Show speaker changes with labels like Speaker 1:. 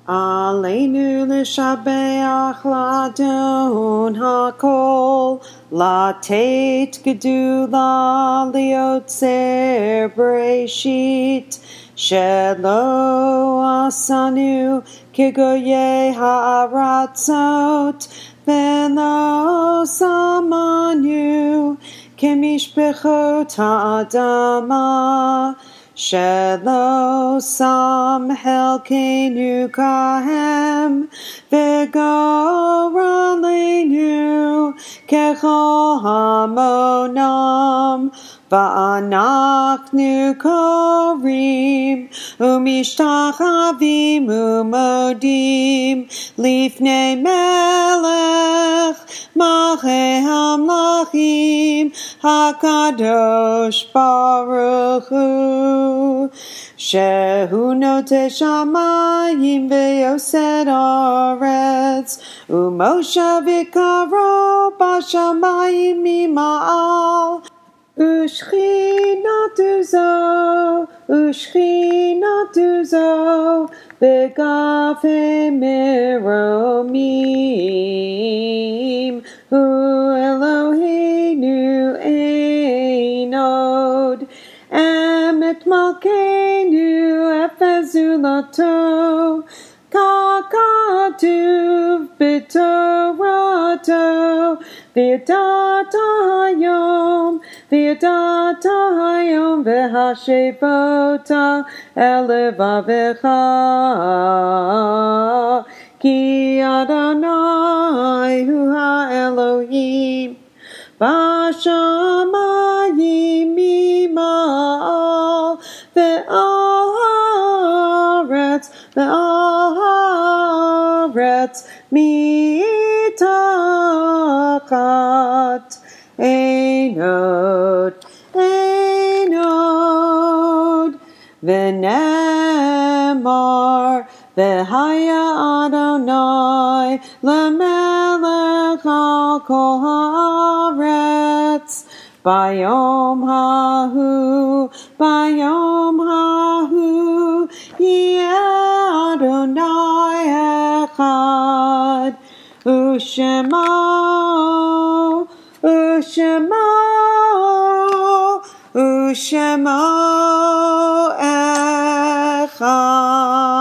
Speaker 1: Aleinu l'shabeach ladon hakol, latet gedula liotzer breshit, shelo asanu kegoye ha'aratzot, velo samanu kemishpechot ha'adama. Shelo sam helkenu kahem v'goralenu kechol hamonam va'anachnu korim umishtachavim umodim lifnei melech malchei hamlachim hakadosh baruch hu. Shehu note shamayim ve'yosed aretz Umoshe v'karo b'shamayim mima'al Ushchinatu zo B'gavei meromim Hu Eloheinu einod Emet malkeinu efezulato kakatuv b'torato v'yadata hayom v'hashevota elevavecha ki Adonai hu ha'Elohim Bashamayim mima'al ve'al haaretz mitachat einod v'nemar v'haya Adonai lemelech al kol haaretz Bayom hahu yeh Adonai echad Ushemo echad